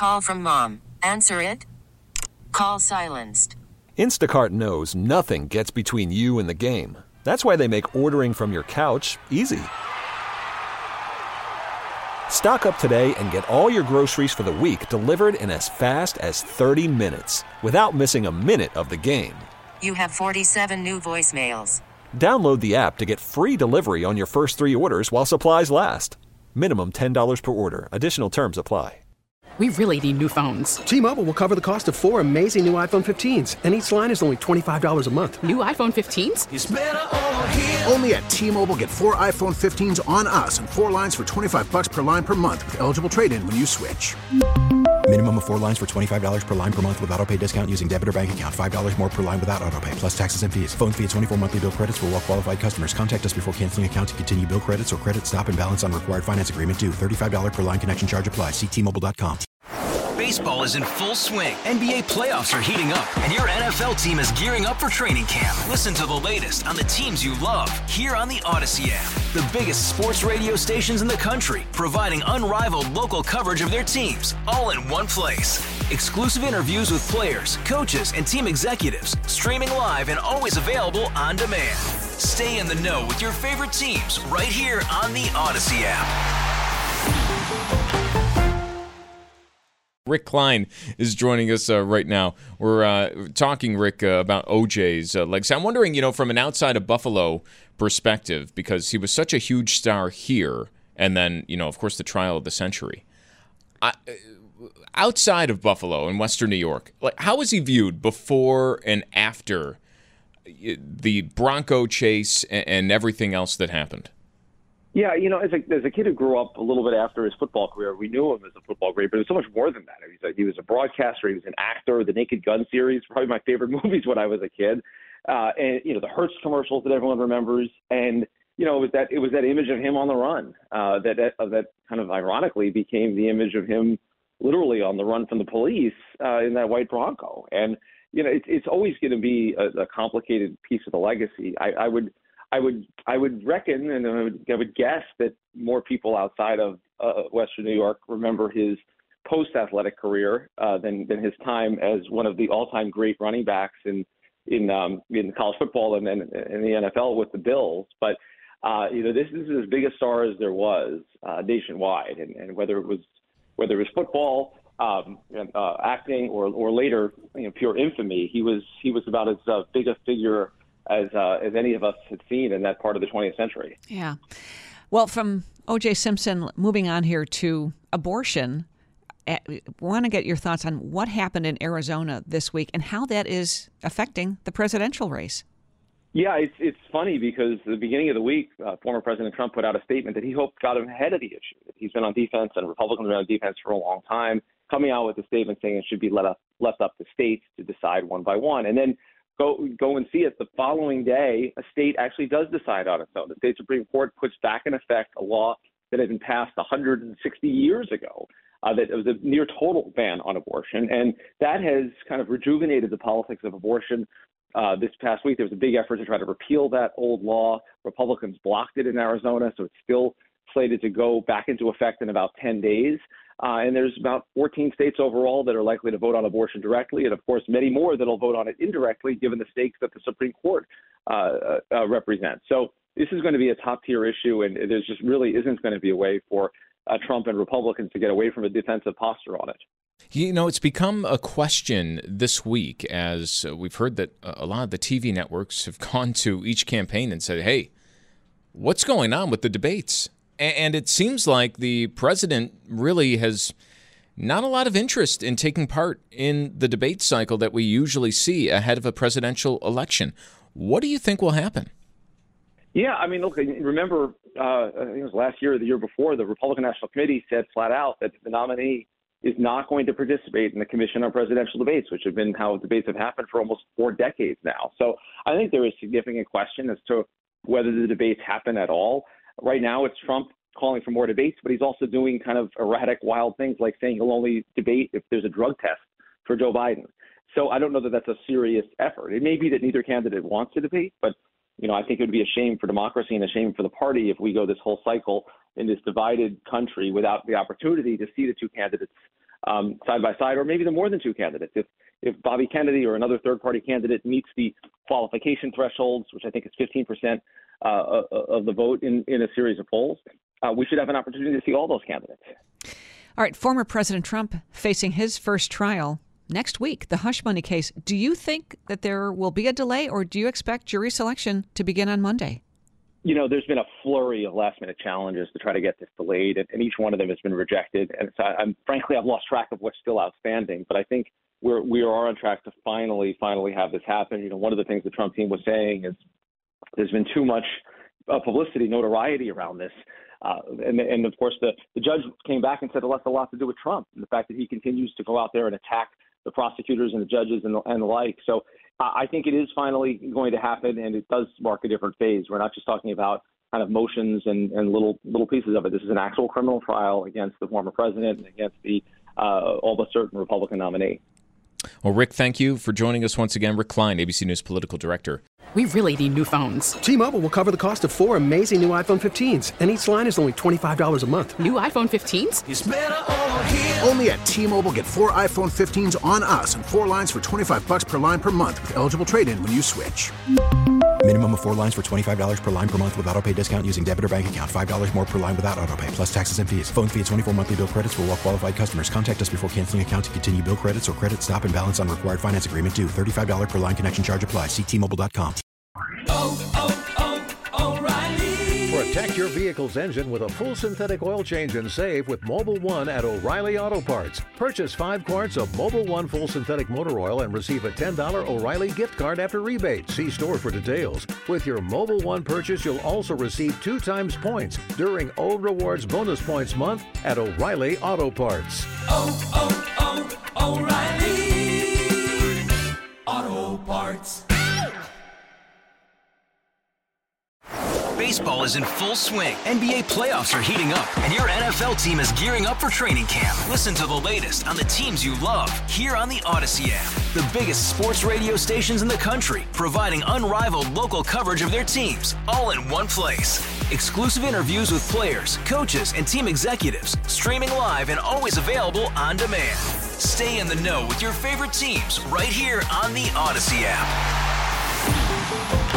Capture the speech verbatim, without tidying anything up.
Call from mom. Answer it. Call silenced. Instacart knows nothing gets between you and the game. That's why they make ordering from your couch easy. Stock up today and get all your groceries for the week delivered in as fast as thirty minutes without missing a minute of the game. You have forty-seven new voicemails. Download the app to get free delivery on your first three orders while supplies last. Minimum ten dollars per order. Additional terms apply. We really need new phones. T-Mobile will cover the cost of four amazing new iPhone fifteens, and each line is only twenty-five dollars a month. New iPhone fifteens? It's better over here. Only at T-Mobile, get four iPhone fifteens on us and four lines for twenty-five bucks per line per month with eligible trade-in when you switch. Minimum of four lines for twenty-five dollars per line per month with autopay discount using debit or bank account. five dollars more per line without autopay, plus taxes and fees. Phone fee at twenty-four monthly bill credits for well-qualified customers. Contact us before canceling account to continue bill credits or credit stop and balance on required finance agreement due. thirty-five dollars per line connection charge applies. See T Mobile dot com. Baseball is in full swing. N B A playoffs are heating up, and your N F L team is gearing up for training camp. Listen to the latest on the teams you love here on the Odyssey app. The biggest sports radio stations in the country, providing unrivaled local coverage of their teams, all in one place. Exclusive interviews with players, coaches, and team executives, streaming live and always available on demand. Stay in the know with your favorite teams right here on the Odyssey app. Rick Klein is joining us uh, right now. We're uh, talking, Rick, uh, about O J's uh, legacy. I'm wondering, you know, from an outside of Buffalo perspective, because he was such a huge star here, and then, you know, of course, the trial of the century. I, outside of Buffalo in Western New York, like, how was he viewed before and after the Bronco chase and, and everything else that happened? Yeah, you know, as a as a kid who grew up a little bit after his football career, we knew him as a football great, but it was so much more than that. He was a, he was a broadcaster, he was an actor. The Naked Gun series, probably my favorite movies when I was a kid, uh, and you know the Hertz commercials that everyone remembers, and you know it was that it was that image of him on the run uh, that that, uh, that kind of ironically became the image of him literally on the run from the police uh, in that white Bronco, and you know it, it's always going to be a, a complicated piece of the legacy. I, I would. I would I would reckon, and I would, I would guess that more people outside of uh, Western New York remember his post-athletic career uh, than than his time as one of the all-time great running backs in in um, in college football and then in the N F L with the Bills. But uh, you know, this, this is as big a star as there was uh, nationwide, and, and whether it was whether it was football, um, uh, acting, or or later, you know, pure infamy, he was he was about as uh, big a figure as uh, as any of us had seen in that part of the twentieth century. Yeah. Well, from O J. Simpson, moving on here to abortion, I want to get your thoughts on what happened in Arizona this week and how that is affecting the presidential race. Yeah, it's it's funny because at the beginning of the week, uh, former President Trump put out a statement that he hoped got him ahead of the issue. He's been on defense, and Republicans have been on defense for a long time, coming out with a statement saying it should be let up, left up to states to decide one by one. And then Go go and see it. The following day, a state actually does decide on its own. The state Supreme Court puts back in effect a law that had been passed one hundred sixty years ago, uh, that it was a near total ban on abortion. And that has kind of rejuvenated the politics of abortion. Uh, this past week, there was a big effort to try to repeal that old law. Republicans blocked it in Arizona, so it's still slated to go back into effect in about ten days. Uh, and there's about fourteen states overall that are likely to vote on abortion directly, and of course many more that will vote on it indirectly, given the stakes that the Supreme Court uh, uh, represents. So this is going to be a top-tier issue, and there's just really isn't going to be a way for uh, Trump and Republicans to get away from a defensive posture on it. You know, it's become a question this week as uh, we've heard that a lot of the T V networks have gone to each campaign and said, hey, what's going on with the debates? And it seems like the president really has not a lot of interest in taking part in the debate cycle that we usually see ahead of a presidential election. What do you think will happen? Yeah, I mean, look, remember, uh, I think it was last year or the year before, the Republican National Committee said flat out that the nominee is not going to participate in the Commission on Presidential Debates, which have been how debates have happened for almost four decades now. So I think there is significant question as to whether the debates happen at all. Right now, it's Trump calling for more debates, but he's also doing kind of erratic, wild things like saying he'll only debate if there's a drug test for Joe Biden. So I don't know that that's a serious effort. It may be that neither candidate wants to debate, but you know, I think it would be a shame for democracy and a shame for the party if we go this whole cycle in this divided country without the opportunity to see the two candidates um, side by side, or maybe the more than two candidates. If if Bobby Kennedy or another third-party candidate meets the qualification thresholds, which I think is fifteen percent uh, of the vote in, in a series of polls, uh, we should have an opportunity to see all those candidates. All right, former President Trump facing his first trial next week, the hush money case. Do you think that there will be a delay, or do you expect jury selection to begin on Monday? You know, there's been a flurry of last-minute challenges to try to get this delayed, and, and each one of them has been rejected. And so I'm, frankly, I've lost track of what's still outstanding. But I think we're we are on track to finally, finally have this happen. You know, one of the things the Trump team was saying is there's been too much uh, publicity, notoriety around this. Uh, and, and, of course, the, the judge came back and said it has a lot to do with Trump and the fact that he continues to go out there and attack the prosecutors and the judges and the, and the like. So uh, I think it is finally going to happen, and it does mark a different phase. We're not just talking about kind of motions and, and little little pieces of it. This is an actual criminal trial against the former president and against the uh, all but certain Republican nominee. Well, Rick, thank you for joining us once again. Rick Klein, A B C News political director. We really need new phones. T-Mobile will cover the cost of four amazing new iPhone fifteens, and each line is only twenty-five dollars a month. New iPhone fifteens? It's better over here. Only at T-Mobile, get four iPhone fifteens on us and four lines for twenty-five bucks per line per month with eligible trade-in when you switch. Minimum of four lines for twenty-five dollars per line per month with autopay discount using debit or bank account. five dollars more per line without autopay, plus taxes and fees. Phone fee at twenty-four monthly bill credits for well-qualified customers. Contact us before canceling account to continue bill credits or credit stop and balance on required finance agreement due. thirty-five dollars per line connection charge applies. See T Mobile dot com. Oh, oh, oh, O'Reilly. Protect your vehicle's engine with a full synthetic oil change and save with Mobil one at O'Reilly Auto Parts. Purchase five quarts of Mobil one full synthetic motor oil and receive a ten dollars O'Reilly gift card after rebate. See store for details. With your Mobil one purchase, you'll also receive two times points during O Rewards Bonus Points Month at O'Reilly Auto Parts. Oh, oh, oh, O'Reilly Auto Parts. Baseball is in full swing. N B A playoffs are heating up, and your N F L team is gearing up for training camp. Listen to the latest on the teams you love here on the Odyssey app. The biggest sports radio stations in the country, providing unrivaled local coverage of their teams, all in one place. Exclusive interviews with players, coaches, and team executives, streaming live and always available on demand. Stay in the know with your favorite teams right here on the Odyssey app.